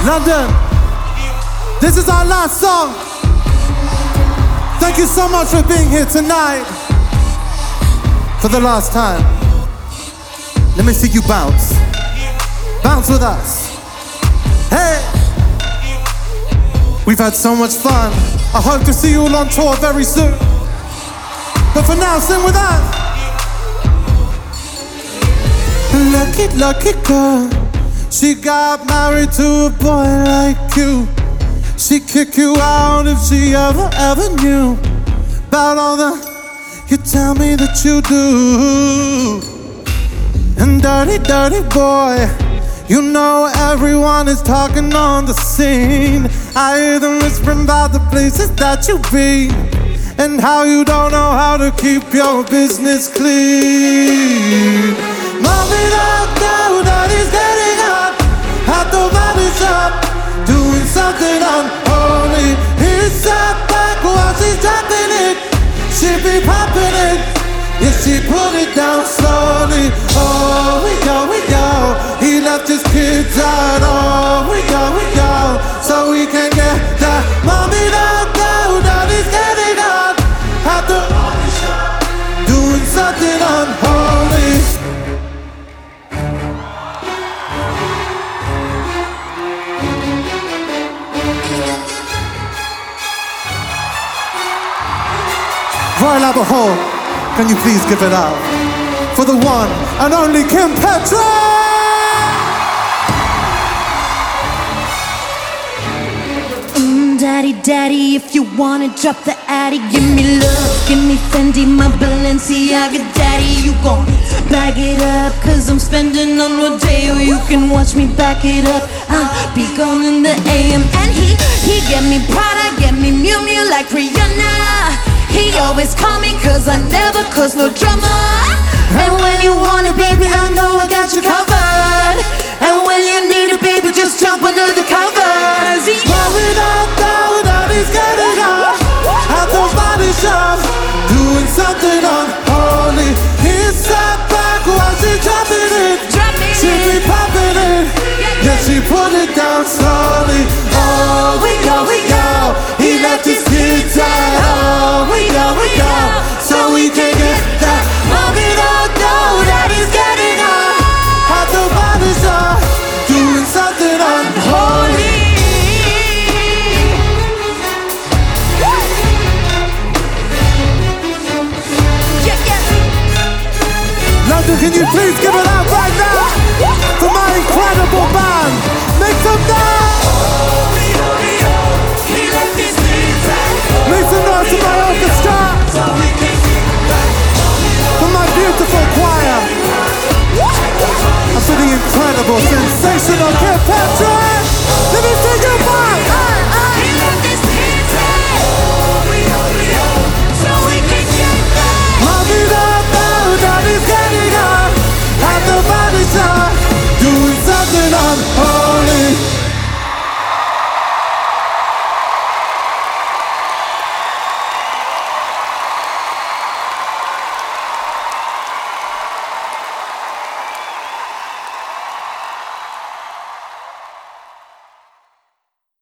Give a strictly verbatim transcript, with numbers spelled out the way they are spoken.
London, this is our last song. Thank you so much for being here tonight. For the last time. Let me see you bounce. Bounce with us. Hey! We've had so much fun. I hope to see you all on tour very soon. But for now, sing with us. Lucky, lucky girl. She got married to a boy like you. She'd kick you out if she ever, ever knew about all the you tell me that you do. And dirty, dirty boy, you know everyone is talking on the scene. I hear them whispering about the places that you be and how you don't know how to keep your business clean. Mommy don't know that he's getting hot at the body shop, doing something unholy. He sat back while she's dropping it. She be popping it, yeah, she put it down slowly. Oh, we go, we go. He left his kids out. Oh, we go, we go. So we can get that. Mommy don't know that he's getting hot at the body shop, doing something unholy. Royal Albert Hall, can you please give it up for the one and only Kim Petras? Mm, daddy, daddy, if you wanna drop the addy, give me love, give me Fendi, my Balenciaga, daddy, you gon' bag it up, cause I'm spending on Rodeo, you can watch me back it up, I'll be gone in the A M, and he, he get me Prada, get me Miu Miu like Rihanna. He always call me cause I never cause no drama. And when you want it, baby, I know I got you covered. And when you need it, baby, just jump under the covers. Yeah. But we don't know that he's getting up at the body shop, doing something unholy. He sat back while she dropping it. Dropping she be popping it. Yeah, she put it down slowly. Oh, we go, we go. He left his kids out. Oh, we go, we go. So we can get that. Mommy don't know that he's getting up at the body shop, doing something unholy. Yeah, yeah. London, can you please give it